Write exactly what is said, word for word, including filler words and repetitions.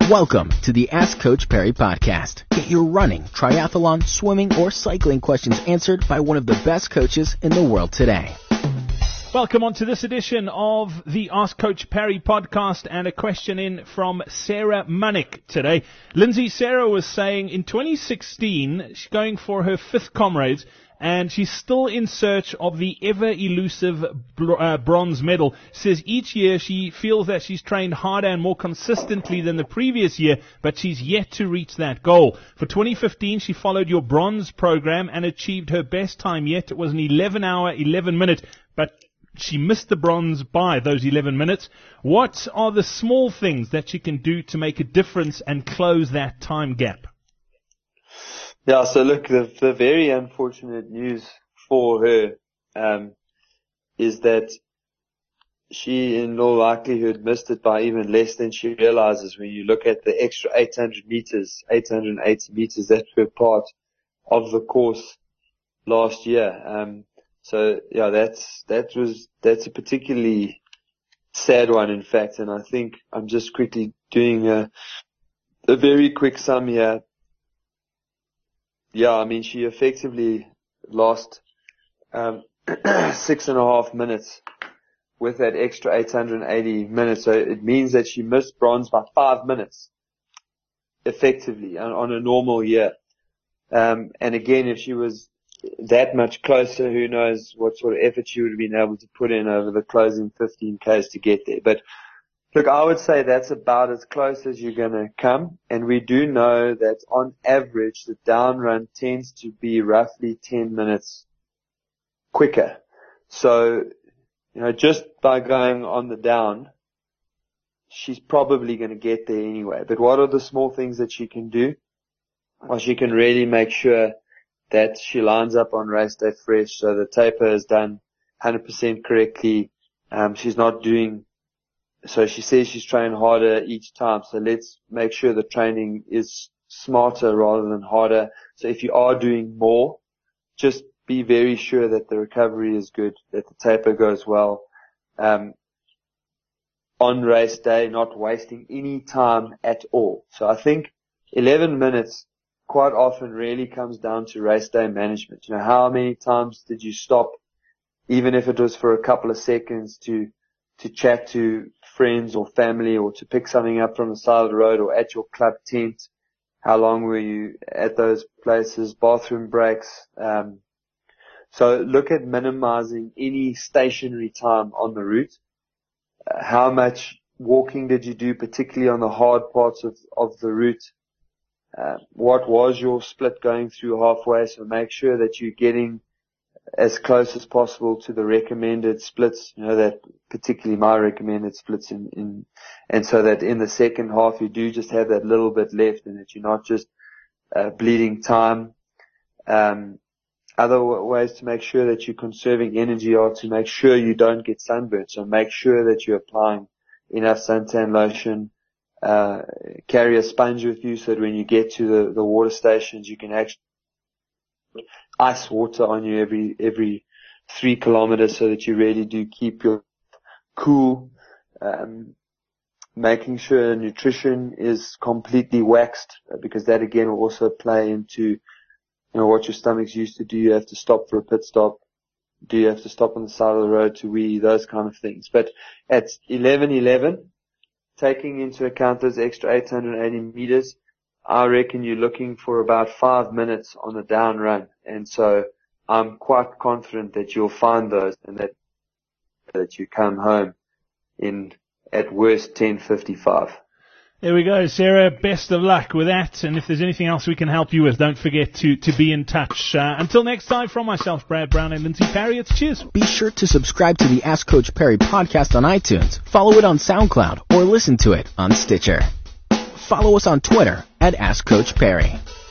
Welcome to the Ask Coach Perry podcast. Get your running, triathlon, swimming, or cycling questions answered by one of the best coaches in the world today. Welcome on to this edition of the Ask Coach Perry podcast, and a question in from Sarah Munnick today. Lindsay, Sarah was saying in twenty sixteen, she's going for her fifth Comrades, and she's still in search of the ever-elusive uh, bronze medal. Says each year she feels that she's trained harder and more consistently than the previous year, but she's yet to reach that goal. For twenty fifteen, she followed your bronze program and achieved her best time yet. It was an eleven hour, eleven minute, but she missed the bronze by those eleven minutes. What are the small things that she can do to make a difference and close that time gap? Yeah, so look, the, the very unfortunate news for her um, is that she, in all likelihood, missed it by even less than she realizes when you look at the extra eight hundred meters, eight hundred eighty meters that were part of the course last year. Um, so, yeah, that's that was that's a particularly sad one, in fact, and I think I'm just quickly doing a, a very quick sum here. Yeah, I mean, she effectively lost um, six and a half minutes with that extra eight hundred eighty minutes. So it means that she missed bronze by five minutes, effectively, on, on a normal year. Um, and again, if she was that much closer, who knows what sort of effort she would have been able to put in over the closing fifteen Ks to get there. But look, I would say that's about as close as you're going to come. And we do know that on average, the down run tends to be roughly ten minutes quicker. So, you know, just by going on the down, she's probably going to get there anyway. But what are the small things that she can do? Well, she can really make sure that she lines up on race day fresh. So the taper is done one hundred percent correctly. Um, she's not doing So she says she's trying harder each time. So let's make sure the training is smarter rather than harder. So if you are doing more, just be very sure that the recovery is good, that the taper goes well. Um, on race day, not wasting any time at all. So I think eleven minutes quite often really comes down to race day management. You know, how many times did you stop, even if it was for a couple of seconds, to to chat to friends or family, or to pick something up from the side of the road or at your club tent? How long were you at those places? Bathroom breaks. Um, so look at minimizing any stationary time on the route. Uh, how much walking did you do, particularly on the hard parts of, of the route? Uh, what was your split going through halfway? So make sure that you're getting as close as possible to the recommended splits, you know, that particularly my recommended splits in, in, and so that in the second half you do just have that little bit left and that you're not just, uh, bleeding time. Um, other w- ways to make sure that you're conserving energy are to make sure you don't get sunburned. So make sure that you're applying enough suntan lotion, uh, carry a sponge with you so that when you get to the, the water stations you can actually ice water on you every every three kilometers so that you really do keep your cool. Um, making sure nutrition is completely waxed, because that again will also play into, you know, what your stomach's used to. Do you have to stop for a pit stop? Do you have to stop on the side of the road to wee? Those kind of things. But at eleven eleven, taking into account those extra eight hundred eighty meters, I reckon you're looking for about five minutes on the down run. And so I'm quite confident that you'll find those and that, that you come home in, at worst, ten fifty-five. There we go, Sarah. Best of luck with that. And if there's anything else we can help you with, don't forget to, to be in touch. Uh, until next time, from myself, Brad Brown, and Lindsay Perry, it's cheers. Be sure to subscribe to the Ask Coach Perry podcast on iTunes, follow it on SoundCloud, or listen to it on Stitcher. Follow us on Twitter at Ask Coach Perry.